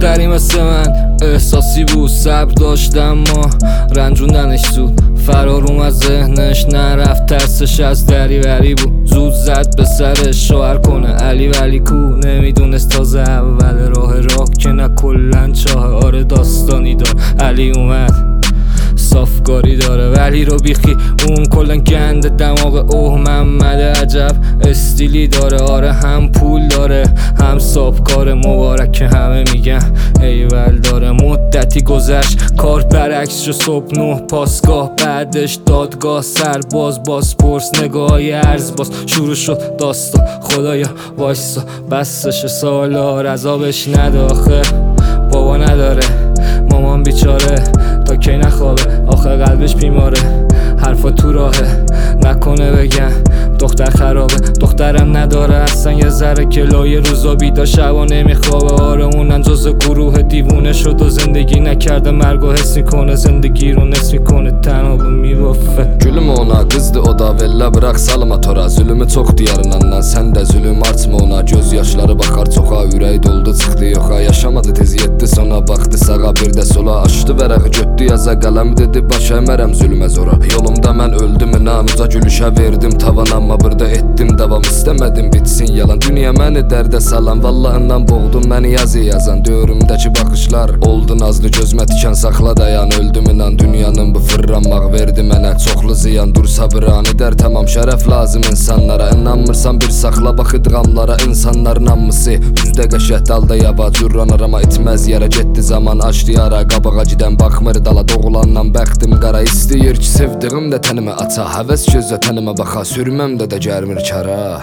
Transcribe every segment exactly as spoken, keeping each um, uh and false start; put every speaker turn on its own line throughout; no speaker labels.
دختری مثل من احساسی بود، صبر داشتم ما رنجوندنش زود فرار اومد ذهنش نرفت، ترسش از دریوری بود، زود زد به سرش شوهر کنه علی ولی کو نمیدونست تازه اول راه راه که نه کلن چاه. آره داستانی دار علی اومد صافکاری داره ولی رو بیخی اون کلن گنده دماغ اوه محمد عجب استیلی داره. آره هم پول داره هم صابکار مبارک که همه میگن ایول داره. مدتی گذشت کار برعکس شد، صبح نه پاسگاه بعدش دادگاه، سرباز باز پرس نگاهی عرض باز شروع شد داستان. خدایا وایسا بسش سالا رضابش نداخه بابا نداره مامان بیچاره تا کی نخوابه آخه قلبش بیماره حرفا تو راهه نکنه بگن دختر خرابه. دخترم نداره اصلا یه ذره کلای روزا بیدا شبا نمیخوابه. آره اونن جز گروه دیوونه شد و زندگی نکرده مرگو حس میکنه زندگی رو نصف میکنه تنها میبافه.
Gülüm ona kızdı o da vella bırak salma tora. Zulümü çok diyarından sen de zulüm artma ona. Göz yaşları bakar çoğa ürəyi doldu çıxdı yoxa. Yaşamadı tez yetti sonra baktı sağa bir de sola. Açdı vərəqi götdü yaza qələm dedi baş əmərəm zülmə zora. Yolumda mən öldüm namuza gülüşə verdim tavan amma burada etdim davam istemedim bitsin yalan. Dünya məni dərdə salan vallahından boğdun məni yazı yazan. Dövrümdəki baxışlar oldu nazlı gözmə tikan saxla dayan. Öldüm inan dünyanın bu fırranmaq verdi mənə çoxlu ziyan. Dur sabırani dər tamam şərəf lazım insanlara. İnanmırsan bir saxla bax idğamlara insanların hamısı üzdə qəşət dalda yaba cürranar amma itməz yerə getdi zaman açdı yara. Qabağa gidən baxmır dala doğulandan bəxtim qara istəyir ki sevdiğim də tənimə aça həvəs gözlə tənimə baxa sürməm də də gərmir kara.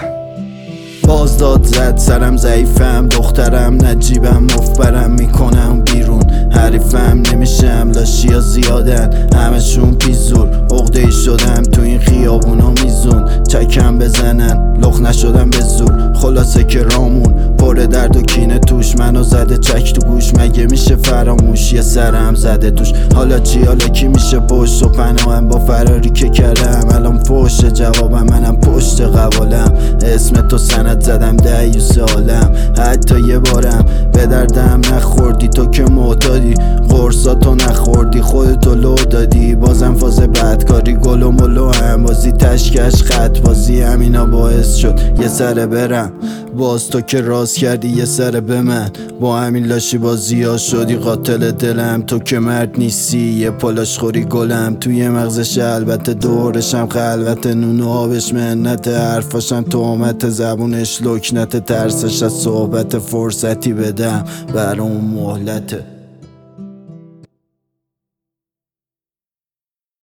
بازداد زد سرم ضعیفم دخترم نجیبم مفبرم میکنم بیرون حریفم نمیشم لاشیا زیادن همشون پیزور عقده‌ای شدم تو این خیابونا میزون چکم بزنن لخ نشدم به زور خلاصه که رامون پر درد و کینه توش منو زده چک تو گوش مگه میشه فراموش یه سرم زده توش حالا چی حالا کی میشه پشت و پناهم با فراری که کردم الان فوش جوابم منم پشت قوالم اسم تو سند زدم دیوس عالم حتی یه بارم به دردم نخوردی تو که معتادی قرصاتو نخوردی خودتو لو دادی بازم فاز بدکاری گل و ملو هم بازی تشکش خط بازی همینا باعث شد یه سر برم باز تو که راست کردی یه سر به من با همین لاشی بازی ها شدی قاتل دلم تو که مرد نیستی یه پالاش خوری گلم توی مغزش البته دورشم خلوت نون و آبش منت حرفاشم تومت زبونش لکنت ترسش از صحبت فرصتی بدم بر اون مهلته.